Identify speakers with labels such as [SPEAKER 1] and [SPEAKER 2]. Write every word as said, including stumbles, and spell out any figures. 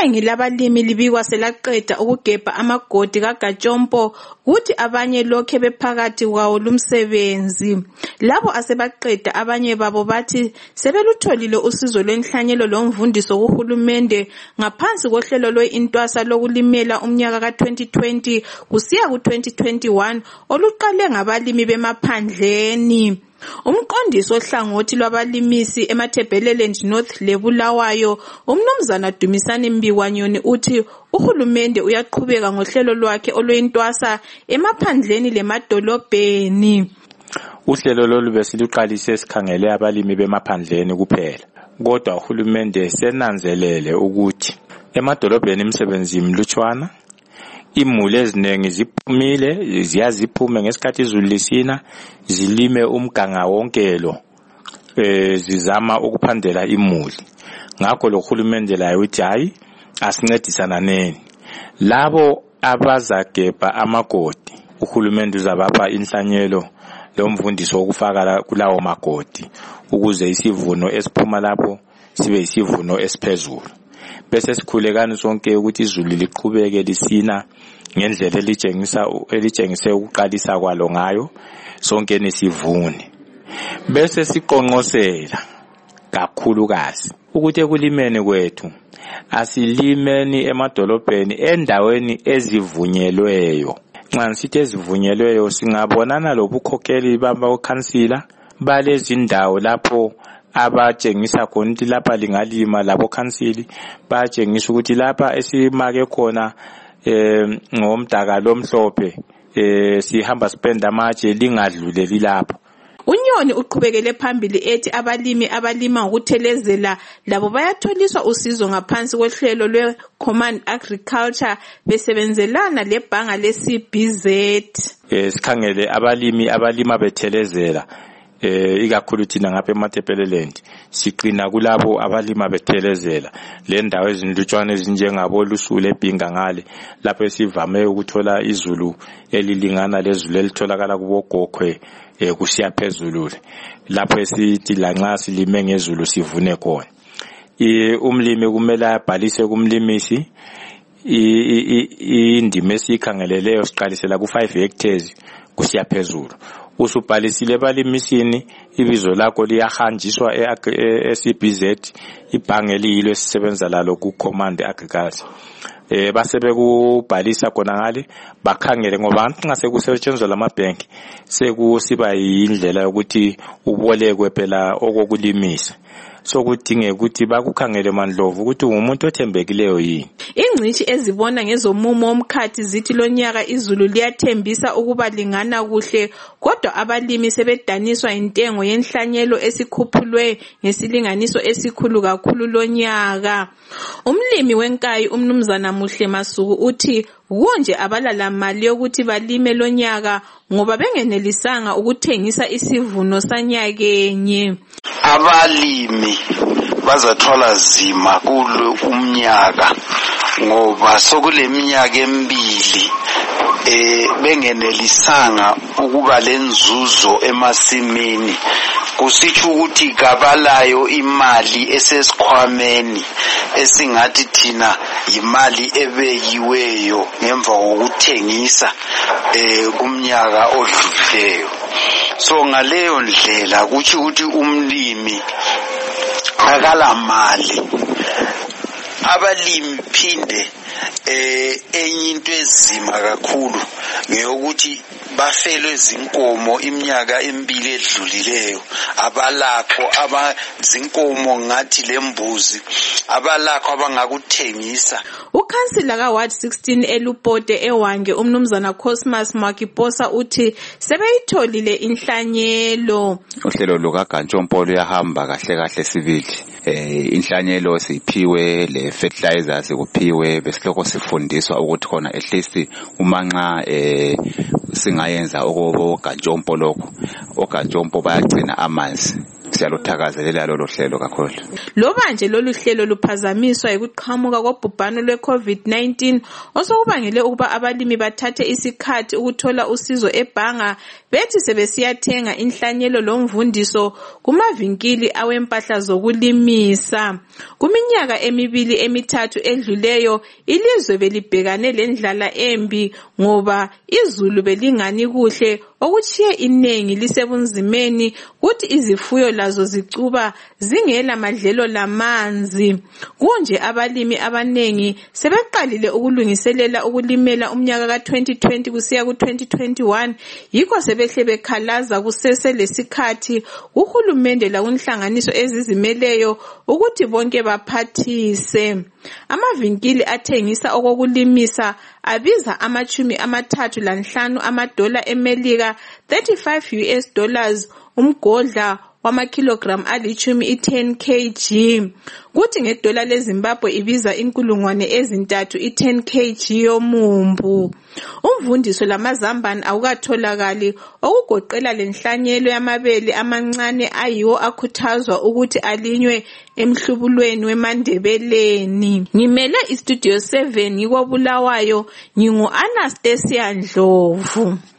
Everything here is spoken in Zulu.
[SPEAKER 1] Iningi labalimi libikwa selaqeda ukugebha amagodi kaGatshompo kuthi abanye lokhe bephakathi kwawo lumsebenzi. Labo asebaqeda abanye babo bathi sebelutholile usizo lwenhlanyelo lomvundiso kuhulumende ngaphansi kohlelo lwe-Intwasa lokulimela umnyaka ka twenty twenty kusiya ku twenty twenty-one oluqale ngabalimi bemaphandleni. Umqondisi ohlangothi lwabalimisi eMatabeleland North leBulawayo umnumzana Dumisani Mbikwanyoni uthi uhulumende uyaqhubeka ngohlelo lwakhe olwentwasa emaphandleni lemadolobheni.
[SPEAKER 2] Uhlelo lolu besiluqalise sikhangele abalimi bemaphandleni kuphela, kodwa uhulumende senanzelele ukuthi emadolobheni imisebenzi imlutshwana, imuli eziningi ziphumile ziyaziphume ngesikhathi izulu lisina zilime umganga wonkelo eh zizama ukuphandela imuli. Ngakho lo hulumende la uthi hayi asincedisana neni labo abazagebha amagodi, uhulumende uzabapha inhlanyelo lomvundiso wokufaka kulawo magodi ukuze isivuno esiphuma lapho sibe isivuno esiphezulu. Bese sikhulekani sonke ukuthi izulu liqhubeke lisina ngendlela elitshengisa elitshengise ukuqalisa kwalo ngayo sonke nesivune. Bese siqonqosela kakhulukazi ukuthi ekulimeni kwethu asilimeni emadolobheni endaweni ezivunyelweyo. Nxa sithi ezivunyelweyo singabonana lobukhokheli babakhansila balezi ndawo lapho abatshengisa khona ukuthi lapha lingalima labo khansili batshengisa ukuthi lapha esimake khona eh ngomdaka lomhlophe eh sihamba spend amatshe lingadluleli lapho.
[SPEAKER 1] Unyoni uqhubekele phambili ethi abalimi abalima ngokuthelezela labo bayatholiswa usizo ngaphansi kohlelo lwe-Command Agriculture besebenzelana lebhanga le-C B Z.
[SPEAKER 2] Eh sikhangele abalimi abalima bethelezela eh ikakhulu thina ngapha eMatabeleland siqina kulabo abalima bethelezela le ndawo ezinlutshwana ezinjengabo Lusule eBhinga ngale lapho esivame ukuthola izulu elilingana lezulu elitholakala kubogokhwe eh kusiya phezulu lapho esithi lanxa silime ngezulu sivune khona. I umlimi kumele abhalise kumlimisi indima esikhangeleleyo siqalisela ku five hectares kusiya phezulu. Usubhalisile balimisini ibizo lakho liyahanjiswa e-C B Z ibhange eliyilo esisebenza lalo ku Command Agriculture. Eh basebe kubhalisa khona ngale bakhangele ngoba nxa sekusetshenzwa lamabhenki sekusiba indlela yokuthi ubolekwe phela okokulimisa. Sokudinge ukuthi bakukhangele mandlovu ukuthi umuntu othembekileyo yini.
[SPEAKER 1] Ingcishi ezibona ngezomumo omkhathi zithi lonyaka izulu liyathembisa ukuba lingana kuhle kodwa abalimi sebedaniswa intengo yenhlanyelo esikhuphulwe ngesilinganiso esikhulu kakhulu lonyaka. Umlimi wenkayi umnumzana Muhle Masuku uthi konje abalala mali yokuthi balime lonyaka ngoba bengenelisanga ukuthengisa isivuno sanyakenye.
[SPEAKER 3] Abalimi bazathola zima kulo umnyaka ngoba sokule minyaka emibili eh bengenelisanga ukuba lenzuzo emasimini. Kusitsho ukuthi kabalayo imali esesikhwameni esingathi thina imali ebeyiweyo ngemva kokuthengisa eh kumnyaka odlulileyo. So ngaleyo ndlela kuthi ukuthi umlimi akala mali. Abalimi phinde eh enye into ezima kakhulu ngeyokuthi bafelwe zinkomo iminyaka emibili edlulileyo, abalakho abazinkomo ngathi lembuzi abalakho abangakuthengisa.
[SPEAKER 1] Ukhansila ka Ward sixteen eLupote eWange umnumzana Cosmas Makiposa uthi sebeyitholile inhlanyelo.
[SPEAKER 4] Uhlelo lukaGatshompo luyahamba kahle kahle sibili. Eh inhlanyelo siphiwe le fertilizers kuphiwe besiloko sifundiswa ukuthi khona at least umanxa eh singayenza okoGatshompo lokho. OGatshompo bayagcina amanzi. siyaluthakazelela lolu hlelo kakhulu.
[SPEAKER 1] Loba nje lolu hlelo luphazamiswa ukuqhamuka kobhubhano lwe-COVID nineteen osokubangele ukuba abalimi bathathe isikhathi ukuthola usizo ebhanga bethi sebesiyathenga inhlanyelo lomvundiso kumavinkili awempahla zokulimisa. Kuminyaka emibili emithathu edluleyo ilizwe belibhekane lendlala embi ngoba izulu belingani kuhle okuchiye inengi lisebunzimeni kuthi izifuyo lazo zicuba zingela madlelo lamanzi. Kunje abalimi abanengi sebeqalile ukulungiselela ukulimela umnyaka ka twenty twenty kusiya ku twenty twenty-one yikho sebehle bekhalaza kusese lesikhathi uhulumende lakunhlanganiso ezizimeleyo ukuthi bonke baphathise. Amavinkili athengisa okokulimisa abiza amachumi amathathu lanhlanu amadola emelika thirty-five U S dollars umgodla wamakilogram alichumi i-ten kilograms kuthi ngedola leZimbabwe ibiza inkulungwane ezintathu i-ten kilograms yomumbu. Umvundiso lamazambane awukatholakali okugoqela lenhlanyelo yamabele amancane ayiwo akhuthazwa ukuthi alinywe emhlubulweni weMandebeleni. Ngimele istudio seven ngikobulawayo ngingu Anastasia Ndlovu.